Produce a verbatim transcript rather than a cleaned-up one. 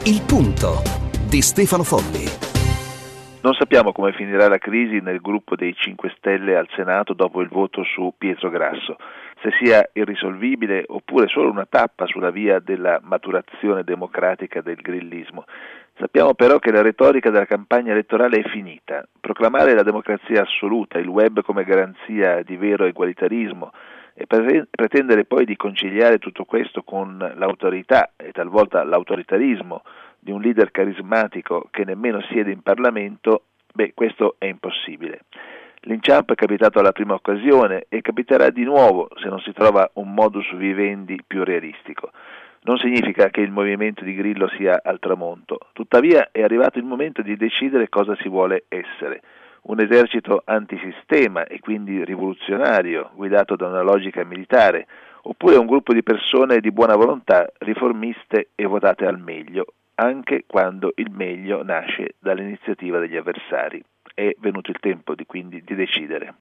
Il punto di Stefano Folli. Non sappiamo come finirà la crisi nel gruppo dei cinque Stelle al Senato dopo il voto su Pietro Grasso, se sia irrisolvibile oppure solo una tappa sulla via della maturazione democratica del grillismo. Sappiamo però che la retorica della campagna elettorale è finita. Proclamare la democrazia assoluta, il web come garanzia di vero egualitarismo e pretendere poi di conciliare tutto questo con l'autorità e talvolta l'autoritarismo di un leader carismatico che nemmeno siede in Parlamento, beh, questo è impossibile. L'inciampo è capitato alla prima occasione e capiterà di nuovo se non si trova un modus vivendi più realistico. Non significa che il movimento di Grillo sia al tramonto, tuttavia è arrivato il momento di decidere cosa si vuole essere. Un esercito antisistema e quindi rivoluzionario, guidato da una logica militare, oppure un gruppo di persone di buona volontà, riformiste e votate al meglio, anche quando il meglio nasce dall'iniziativa degli avversari. È venuto il tempo di quindi di decidere.